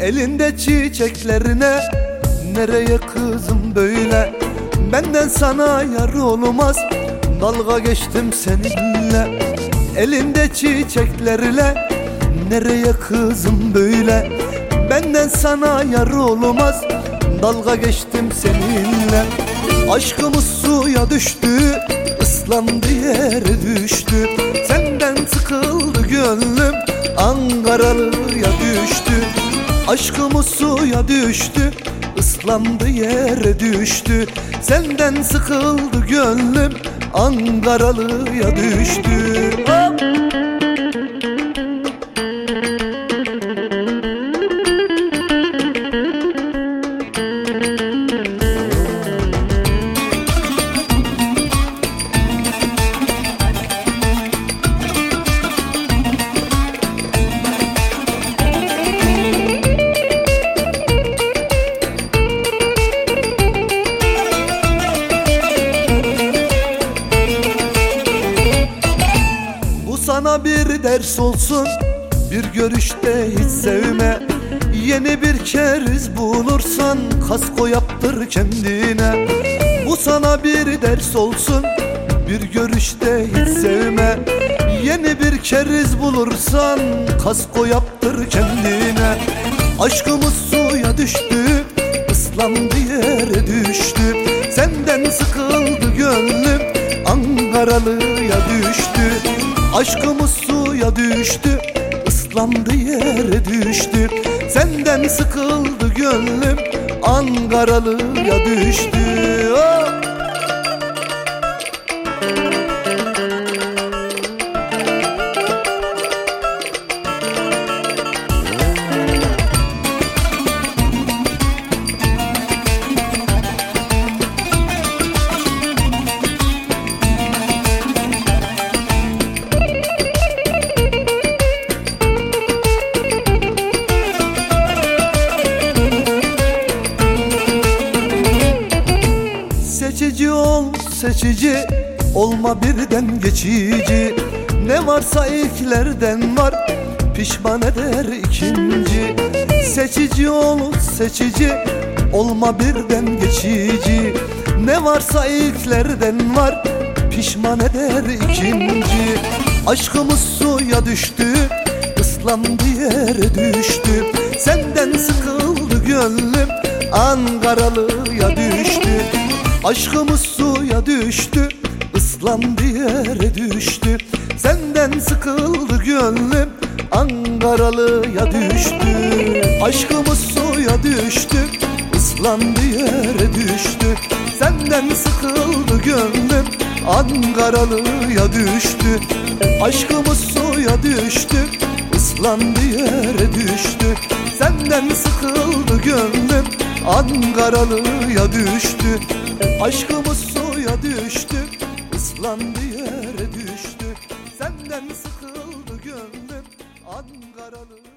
Elinde çiçeklerine nereye kızım böyle? Benden sana yar olmaz, dalga geçtim seninle. Elinde çiçeklerle nereye kızım böyle? Benden sana yar olmaz, dalga geçtim seninle. Aşkımız suya düştü, ıslandı yere düştü. Senden sıkıldı gönlüm, Ankaralı'ya düştü. Aşkımız suya düştü, ıslandı yere düştü. Senden sıkıldı gönlüm, Ankaralı'ya düştü. Sana bir ders olsun, bir görüşte hiç sevme. Yeni bir keriz bulursan kasko yaptır kendine. Bu sana bir ders olsun, bir görüşte hiç sevme. Yeni bir keriz bulursan kasko yaptır kendine. Aşkımız suya düştü, ıslandı yere düştü. Senden sıkıldı gönlüm, Ankaralı'ya düştü. Aşkımız suya düştü, ıslandı yere düştü. Senden sıkıldı gönlüm, Ankaralı'ya düştü. Oh! Seçici ol, seçici olma, birden geçici. Ne varsa ilklerden var, pişman eder ikinci. Seçici ol, seçici olma, birden geçici. Ne varsa ilklerden var, pişman eder ikinci. Aşkımız suya düştü, ıslandı yere düştü. Senden sıkıldı gönlüm, Ankaralı'ya düştü. Aşkımız suya düştü, ıslandı yere düştü. Senden sıkıldı gönlüm, Ankaralı'ya düştü. Aşkımız suya düştü, ıslandı yere düştü. Senden sıkıldı gönlüm, Ankaralı'ya düştü. Aşkımız suya düştü, ıslandı yere düştü. Senden sıkıldı gönlüm, Ankaralı'ya düştü. Aşkımız suya düştü, ıslandı yere düştü. Senden sıkıldı gönlüm, Ankaralı.